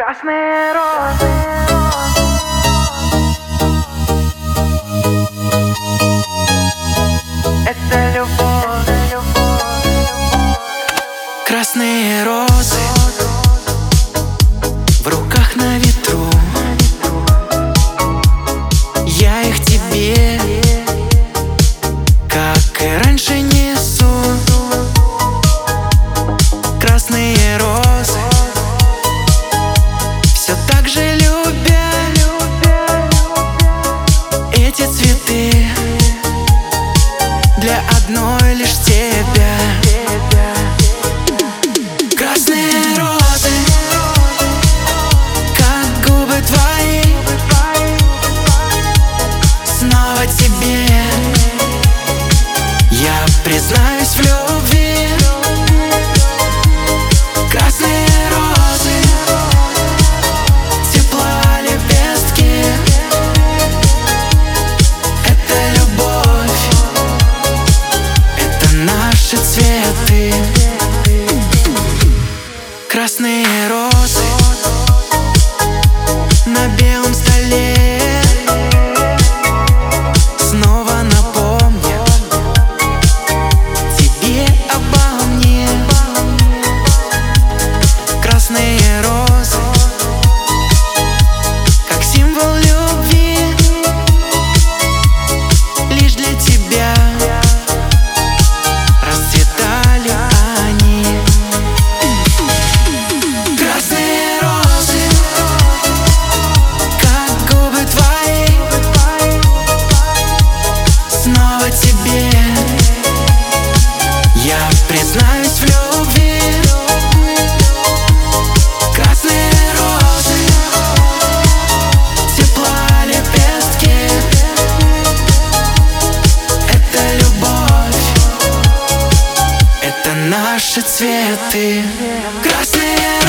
Красные розы. Это любовь. Красные розы в руках на ветру. Я их тебе, как и раньше, несу. Красные розы, все так же любя эти цветы для одной лишь тебя. Красные розы, как губы твои, снова тебе я признаюсь в любви. Красные розы, тепла лепестки, это любовь, это наши цветы. Красные розы на белом столе снова напомнят тебе обо мне. Красные розы, как символ любви, лишь для тебя расцветали они. Красные розы, как губы твои, снова тебе я признаюсь в любви. Красные розы, тепла лепестки, это любовь, это наши цветы. Красные